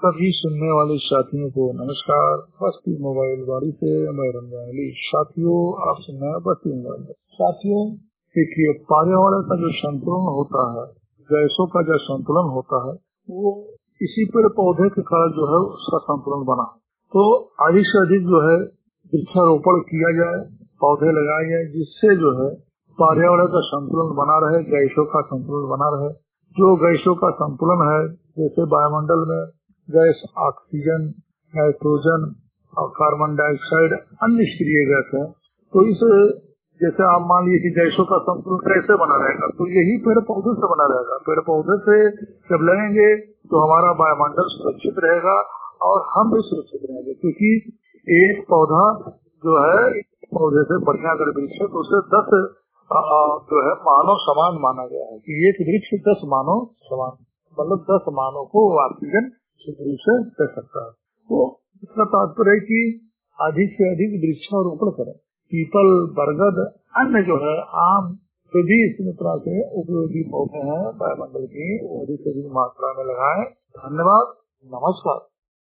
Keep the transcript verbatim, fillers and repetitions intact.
सभी सुनने वाले साथियों को नमस्कार। बस्ती मोबाइल वाड़ी से मैं रमजान अली। साथियों, आप सुन रहे हैं बस्ती मोबाइल। साथियों, देखिए, पर्यावरण का जो संतुलन होता है, गैसों का जो संतुलन होता है, वो इसी पेड़ पौधे के कारण जो है उसका संतुलन बना। तो अधिक से अधिक जो है वृक्षारोपण किया जाए, पौधे लगाए जाए, जिससे जो है पर्यावरण का संतुलन बना रहे, गैसों का संतुलन बना रहे। जो गैसों का संतुलन है, जैसे वायुमंडल में गैस ऑक्सीजन, नाइट्रोजन और कार्बन डाइऑक्साइड अन्य निष्क्रिय गैस है, तो इस जैसे आप मान लीजिए कि गैसों का संतुलन कैसे बना रहेगा, तो यही पेड़ पौधे से बना रहेगा। पेड़ पौधे से जब लगेंगे तो हमारा वायुमंडल सुरक्षित रहेगा और हम भी सुरक्षित रहेंगे, क्योंकि एक पौधा जो है पौधे से बढ़िया अगर वृक्ष है तो उसे दस जो है मानव समान माना गया है कि एक वृक्ष दस मानव समान, मतलब दस मानव को ऑक्सीजन शुद्ध से दे सकता है। तो इसका तात्पर्य है कि अधिक से अधिक वृक्षारोपण करें। पीपल, बरगद, अन्य जो है आम, जो भी इस तरह से उपयोगी पौधे हैं वायुमंडल की, वो अधिक से अधिक मात्रा में लगाएं। धन्यवाद, नमस्कार।